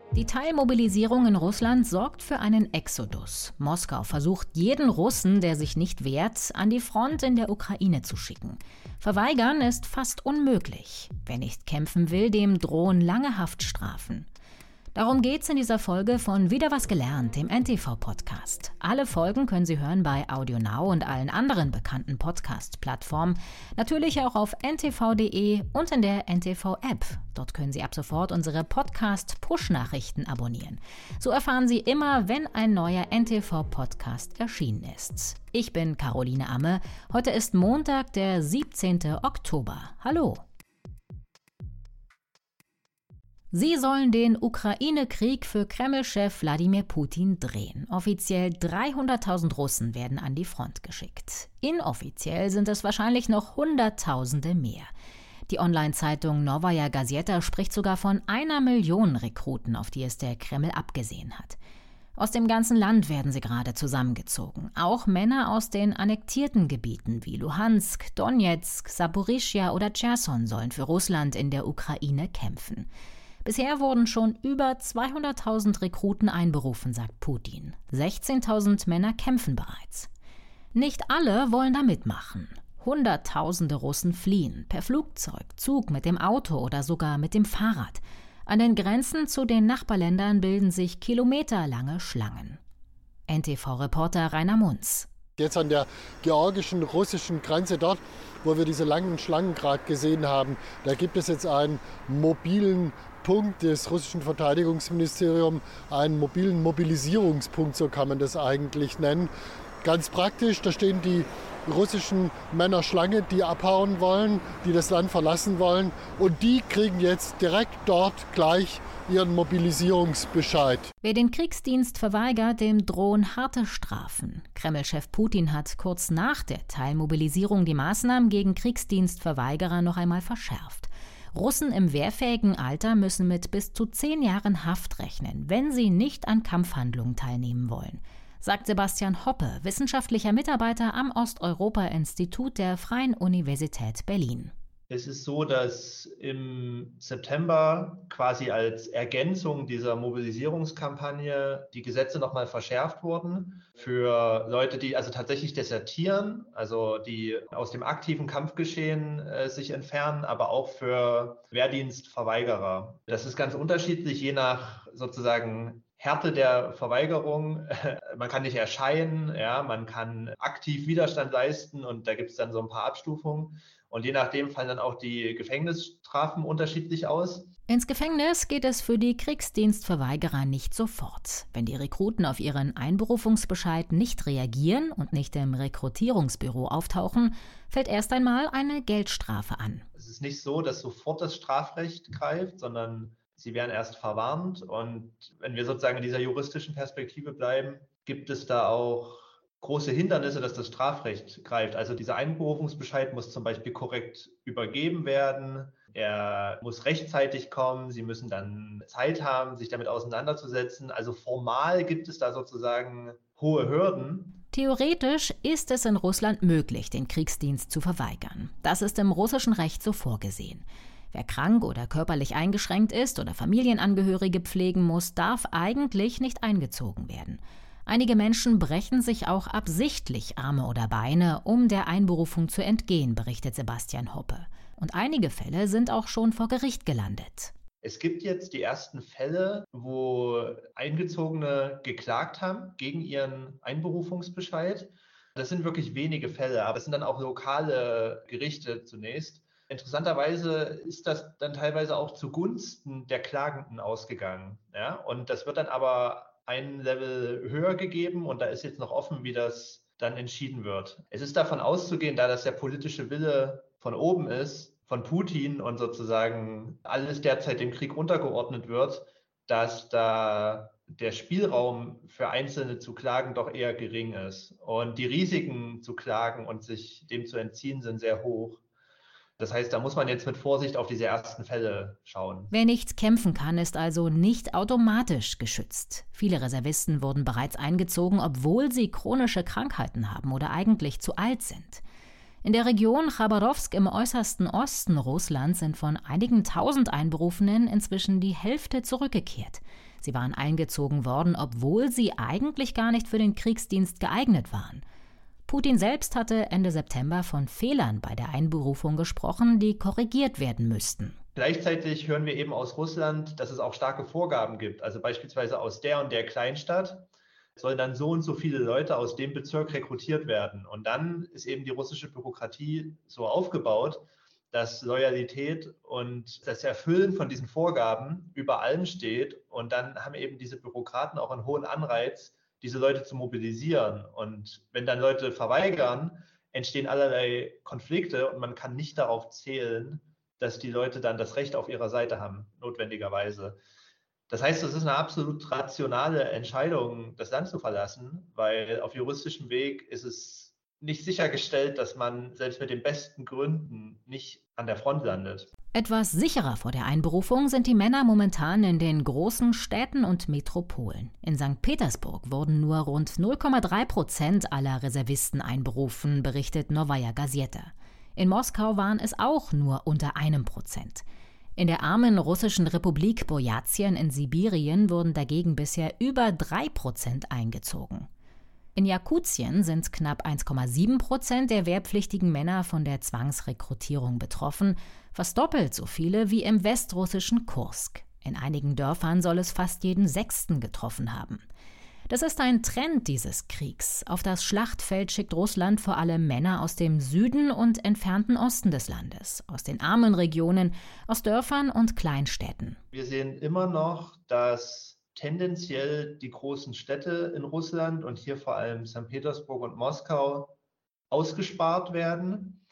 Die Teilmobilisierung in Russland sorgt für einen Exodus. Moskau versucht, jeden Russen, der sich nicht wehrt, an die Front in der Ukraine zu schicken. Verweigern ist fast unmöglich. Wer nicht kämpfen will, dem drohen lange Haftstrafen. Darum geht's in dieser Folge von Wieder was gelernt, dem NTV-Podcast. Alle Folgen können Sie hören bei AudioNow und allen anderen bekannten Podcast-Plattformen. Natürlich auch auf ntv.de und in der NTV-App. Dort können Sie ab sofort unsere Podcast-Push-Nachrichten abonnieren. So erfahren Sie immer, wenn ein neuer NTV-Podcast erschienen ist. Ich bin Caroline Amme. Heute ist Montag, der 17. Oktober. Hallo! Sie sollen den Ukraine-Krieg für Kreml-Chef Wladimir Putin drehen. Offiziell 300.000 Russen werden an die Front geschickt. Inoffiziell sind es wahrscheinlich noch Hunderttausende mehr. Die Online-Zeitung Novaya Gazeta spricht sogar von 1 Million Rekruten, auf die es der Kreml abgesehen hat. Aus dem ganzen Land werden sie gerade zusammengezogen. Auch Männer aus den annektierten Gebieten wie Luhansk, Donetsk, Saporischschja oder Cherson sollen für Russland in der Ukraine kämpfen. Bisher wurden schon über 200.000 Rekruten einberufen, sagt Putin. 16.000 Männer kämpfen bereits. Nicht alle wollen da mitmachen. Hunderttausende Russen fliehen, per Flugzeug, Zug, mit dem Auto oder sogar mit dem Fahrrad. An den Grenzen zu den Nachbarländern bilden sich kilometerlange Schlangen. NTV-Reporter Rainer Munz. Jetzt an der georgischen-russischen Grenze dort, wo wir diese langen Schlangen gerade gesehen haben, da gibt es jetzt einen mobilen Punkt des russischen Verteidigungsministeriums, einen mobilen Mobilisierungspunkt, so kann man das eigentlich nennen. Ganz praktisch, da stehen die russischen Männer Schlange, die abhauen wollen, die das Land verlassen wollen, und die kriegen jetzt direkt dort gleich ihren Mobilisierungsbescheid. Wer den Kriegsdienst verweigert, dem drohen harte Strafen. Kreml-Chef Putin hat kurz nach der Teilmobilisierung die Maßnahmen gegen Kriegsdienstverweigerer noch einmal verschärft. Russen im wehrfähigen Alter müssen mit bis zu 10 Jahren Haft rechnen, wenn sie nicht an Kampfhandlungen teilnehmen wollen, sagt Sebastian Hoppe, wissenschaftlicher Mitarbeiter am Osteuropa-Institut der Freien Universität Berlin. Es ist so, dass im September quasi als Ergänzung dieser Mobilisierungskampagne die Gesetze nochmal verschärft wurden für Leute, die also tatsächlich desertieren, also die aus dem aktiven Kampfgeschehen sich entfernen, aber auch für Wehrdienstverweigerer. Das ist ganz unterschiedlich, je nach sozusagen Härte der Verweigerung. Man kann nicht erscheinen, ja, man kann aktiv Widerstand leisten und da gibt es dann so ein paar Abstufungen. Und je nachdem fallen dann auch die Gefängnisstrafen unterschiedlich aus. Ins Gefängnis geht es für die Kriegsdienstverweigerer nicht sofort. Wenn die Rekruten auf ihren Einberufungsbescheid nicht reagieren und nicht im Rekrutierungsbüro auftauchen, fällt erst einmal eine Geldstrafe an. Es ist nicht so, dass sofort das Strafrecht greift, sondern sie werden erst verwarnt. Und wenn wir sozusagen in dieser juristischen Perspektive bleiben, gibt es da auch große Hindernisse, dass das Strafrecht greift. Also dieser Einberufungsbescheid muss zum Beispiel korrekt übergeben werden. Er muss rechtzeitig kommen. Sie müssen dann Zeit haben, sich damit auseinanderzusetzen. Also formal gibt es da sozusagen hohe Hürden. Theoretisch ist es in Russland möglich, den Kriegsdienst zu verweigern. Das ist im russischen Recht so vorgesehen. Wer krank oder körperlich eingeschränkt ist oder Familienangehörige pflegen muss, darf eigentlich nicht eingezogen werden. Einige Menschen brechen sich auch absichtlich Arme oder Beine, um der Einberufung zu entgehen, berichtet Sebastian Hoppe. Und einige Fälle sind auch schon vor Gericht gelandet. Es gibt jetzt die ersten Fälle, wo Eingezogene geklagt haben gegen ihren Einberufungsbescheid. Das sind wirklich wenige Fälle, aber es sind dann auch lokale Gerichte zunächst. Interessanterweise ist das dann teilweise auch zugunsten der Klagenden ausgegangen. Ja? Und das wird dann aber ein Level höher gegeben und da ist jetzt noch offen, wie das dann entschieden wird. Es ist davon auszugehen, da das der politische Wille von oben ist, von Putin und sozusagen alles derzeit dem Krieg untergeordnet wird, dass da der Spielraum für Einzelne zu klagen doch eher gering ist. Und die Risiken zu klagen und sich dem zu entziehen sind sehr hoch. Das heißt, da muss man jetzt mit Vorsicht auf diese ersten Fälle schauen. Wer nicht kämpfen kann, ist also nicht automatisch geschützt. Viele Reservisten wurden bereits eingezogen, obwohl sie chronische Krankheiten haben oder eigentlich zu alt sind. In der Region Chabarowsk im äußersten Osten Russlands sind von einigen tausend Einberufenen inzwischen die Hälfte zurückgekehrt. Sie waren eingezogen worden, obwohl sie eigentlich gar nicht für den Kriegsdienst geeignet waren. Putin selbst hatte Ende September von Fehlern bei der Einberufung gesprochen, die korrigiert werden müssten. Gleichzeitig hören wir eben aus Russland, dass es auch starke Vorgaben gibt. Also beispielsweise aus der und der Kleinstadt sollen dann so und so viele Leute aus dem Bezirk rekrutiert werden. Und dann ist eben die russische Bürokratie so aufgebaut, dass Loyalität und das Erfüllen von diesen Vorgaben über allem steht. Und dann haben eben diese Bürokraten auch einen hohen Anreiz, diese Leute zu mobilisieren. Und wenn dann Leute verweigern, entstehen allerlei Konflikte und man kann nicht darauf zählen, dass die Leute dann das Recht auf ihrer Seite haben, notwendigerweise. Das heißt, es ist eine absolut rationale Entscheidung, das Land zu verlassen, weil auf juristischem Weg ist es nicht sichergestellt, dass man selbst mit den besten Gründen nicht an der Front landet. Etwas sicherer vor der Einberufung sind die Männer momentan in den großen Städten und Metropolen. In St. Petersburg wurden nur rund 0,3% aller Reservisten einberufen, berichtet Novaya Gazeta. In Moskau waren es auch nur unter 1%. In der armen russischen Republik Burjatien in Sibirien wurden dagegen bisher über 3% eingezogen. In Jakutien sind knapp 1,7% der wehrpflichtigen Männer von der Zwangsrekrutierung betroffen, fast doppelt so viele wie im westrussischen Kursk. In einigen Dörfern soll es fast jeden 6. getroffen haben. Das ist ein Trend dieses Kriegs. Auf das Schlachtfeld schickt Russland vor allem Männer aus dem Süden und entfernten Osten des Landes, aus den armen Regionen, aus Dörfern und Kleinstädten. Wir sehen immer noch, dass tendenziell die großen Städte in Russland und hier vor allem St. Petersburg und Moskau ausgespart werden,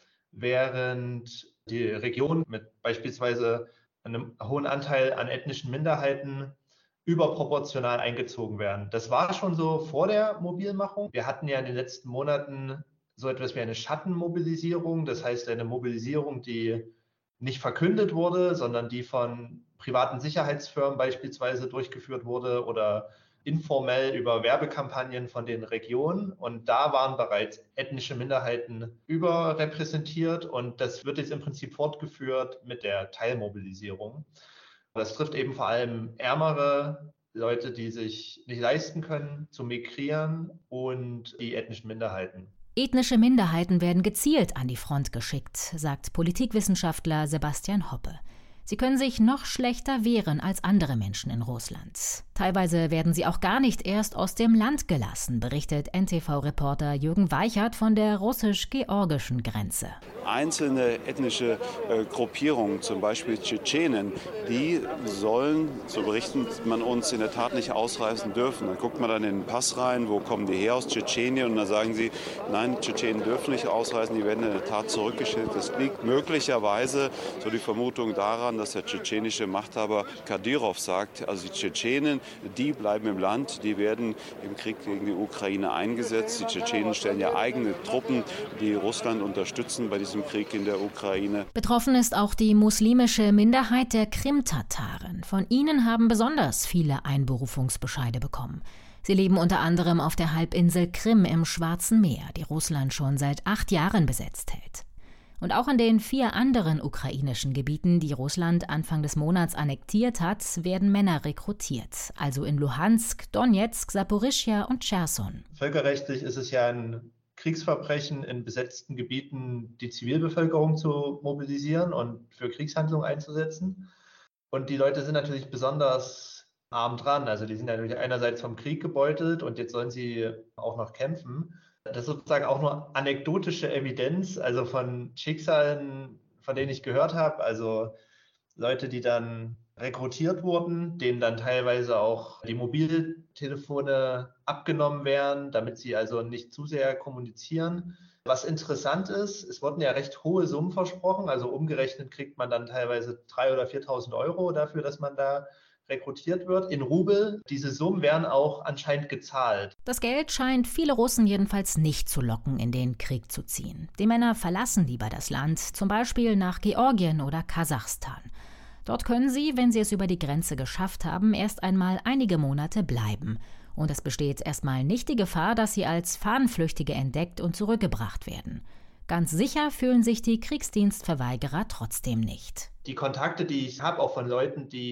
während die Regionen mit beispielsweise einem hohen Anteil an ethnischen Minderheiten überproportional eingezogen werden. Das war schon so vor der Mobilmachung. Wir hatten ja in den letzten Monaten so etwas wie eine Schattenmobilisierung, das heißt eine Mobilisierung, die nicht verkündet wurde, sondern die von privaten Sicherheitsfirmen beispielsweise durchgeführt wurde oder informell über Werbekampagnen von den Regionen. Und da waren bereits ethnische Minderheiten überrepräsentiert und das wird jetzt im Prinzip fortgeführt mit der Teilmobilisierung. Das trifft eben vor allem ärmere Leute, die sich nicht leisten können, zu migrieren und die ethnischen Minderheiten. Ethnische Minderheiten werden gezielt an die Front geschickt, sagt Politikwissenschaftler Sebastian Hoppe. Sie können sich noch schlechter wehren als andere Menschen in Russland. Teilweise werden sie auch gar nicht erst aus dem Land gelassen, berichtet NTV-Reporter Jürgen Weichert von der russisch-georgischen Grenze. Einzelne ethnische Gruppierungen, zum Beispiel Tschetschenen, die sollen, so berichtet man uns, in der Tat nicht ausreisen dürfen. Dann guckt man dann in den Pass rein, wo kommen die her, aus Tschetschenien, und dann sagen sie, nein, Tschetschenen dürfen nicht ausreisen, die werden in der Tat zurückgeschickt. Das liegt möglicherweise, so die Vermutung, daran, dass der tschetschenische Machthaber Kadyrov sagt, also die Tschetschenen, die bleiben im Land, die werden im Krieg gegen die Ukraine eingesetzt. Die Tschetschenen stellen ja eigene Truppen, die Russland unterstützen bei diesem Krieg in der Ukraine. Betroffen ist auch die muslimische Minderheit der Krimtataren. Von ihnen haben besonders viele Einberufungsbescheide bekommen. Sie leben unter anderem auf der Halbinsel Krim im Schwarzen Meer, die Russland schon seit 8 Jahren besetzt hält. Und auch in den 4 anderen ukrainischen Gebieten, die Russland Anfang des Monats annektiert hat, werden Männer rekrutiert. Also in Luhansk, Donetsk, Saporischschja und Cherson. Völkerrechtlich ist es ja ein Kriegsverbrechen, in besetzten Gebieten die Zivilbevölkerung zu mobilisieren und für Kriegshandlungen einzusetzen. Und die Leute sind natürlich besonders arm dran. Also die sind natürlich einerseits vom Krieg gebeutelt und jetzt sollen sie auch noch kämpfen. Das ist sozusagen auch nur anekdotische Evidenz, also von Schicksalen, von denen ich gehört habe. Also Leute, die dann rekrutiert wurden, denen dann teilweise auch die Mobiltelefone abgenommen werden, damit sie also nicht zu sehr kommunizieren. Was interessant ist, es wurden ja recht hohe Summen versprochen. Also umgerechnet kriegt man dann teilweise 3.000 oder 4.000 Euro dafür, dass man da rekrutiert wird, in Rubel. Diese Summen werden auch anscheinend gezahlt. Das Geld scheint viele Russen jedenfalls nicht zu locken, in den Krieg zu ziehen. Die Männer verlassen lieber das Land, zum Beispiel nach Georgien oder Kasachstan. Dort können sie, wenn sie es über die Grenze geschafft haben, erst einmal einige Monate bleiben. Und es besteht erstmal nicht die Gefahr, dass sie als Fahnenflüchtige entdeckt und zurückgebracht werden. Ganz sicher fühlen sich die Kriegsdienstverweigerer trotzdem nicht. Die Kontakte, die ich habe, auch von Leuten, die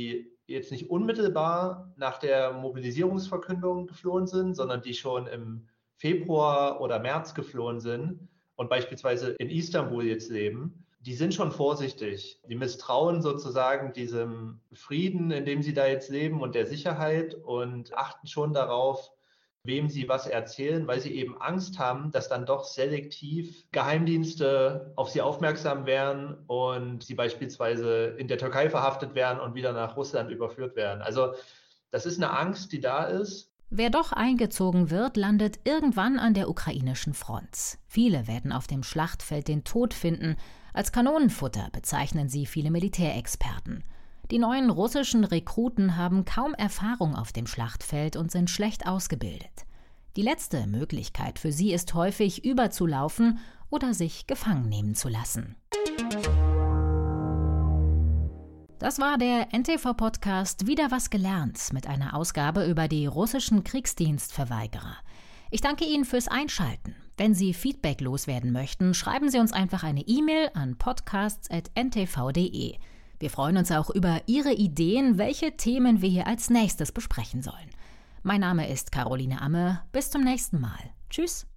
jetzt nicht unmittelbar nach der Mobilisierungsverkündung geflohen sind, sondern die schon im Februar oder März geflohen sind und beispielsweise in Istanbul jetzt leben, die sind schon vorsichtig. Die misstrauen sozusagen diesem Frieden, in dem sie da jetzt leben und der Sicherheit und achten schon darauf, wem sie was erzählen, weil sie eben Angst haben, dass dann doch selektiv Geheimdienste auf sie aufmerksam werden und sie beispielsweise in der Türkei verhaftet werden und wieder nach Russland überführt werden. Also das ist eine Angst, die da ist. Wer doch eingezogen wird, landet irgendwann an der ukrainischen Front. Viele werden auf dem Schlachtfeld den Tod finden. Als Kanonenfutter bezeichnen sie viele Militärexperten. Die neuen russischen Rekruten haben kaum Erfahrung auf dem Schlachtfeld und sind schlecht ausgebildet. Die letzte Möglichkeit für sie ist häufig, überzulaufen oder sich gefangen nehmen zu lassen. Das war der NTV-Podcast Wieder was gelernt mit einer Ausgabe über die russischen Kriegsdienstverweigerer. Ich danke Ihnen fürs Einschalten. Wenn Sie Feedback loswerden möchten, schreiben Sie uns einfach eine E-Mail an podcasts@ntv.de. Wir freuen uns auch über Ihre Ideen, welche Themen wir hier als nächstes besprechen sollen. Mein Name ist Caroline Amme. Bis zum nächsten Mal. Tschüss.